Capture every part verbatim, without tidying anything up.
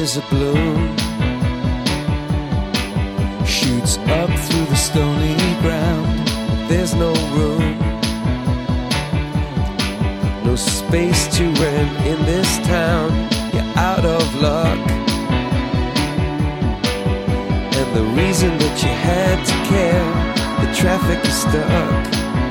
as a bloom shoots up through the stony ground. There's no room, no space to rent in this town. You're out of luck, and the reason that you had to care, the traffic is stuck,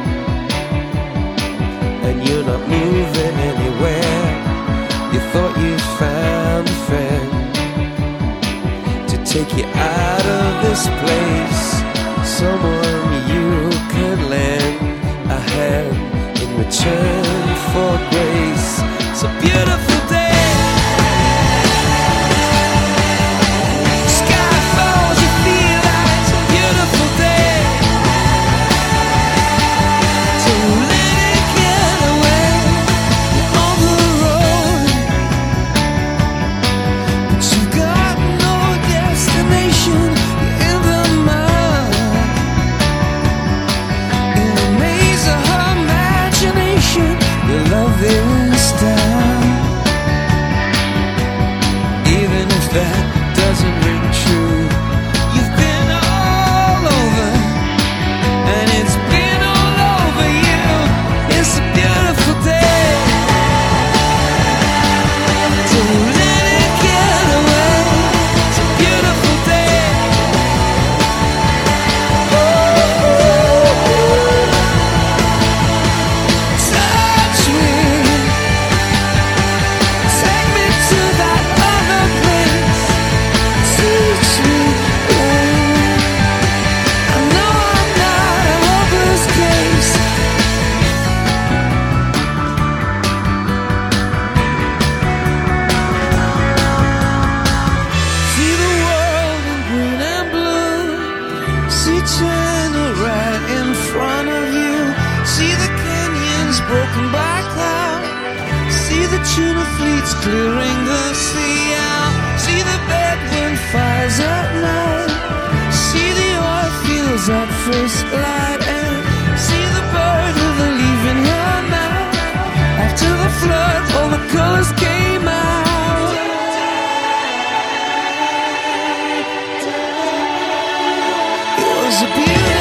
and you're not moving anywhere. You thought you found a friend to take you out of this place, someone you could lend a hand in return for grace. It's a beautiful day. Sky falls, you feel like it's a beautiful day. So let it get away. You're on the road, but you've got no destination. You're in the mud, in a maze of her imagination. Your love is down, even if that doesn't ring true. You've been all over, and it's been all over you. It's a beautiful day. So let it get away. It's a beautiful day. Touch me, take me to that other place. Teach me, babe. I know I'm not a hopeless case. See the world in green and blue. See China right in front of you. See the canyons broken by cloud. See the tuna fleets clearing the sea out. See the bedroom fires at night. See the oil fields at first light. And see the bird with a leaf in her mouth. After the flood, all the colors came out. It was a beautiful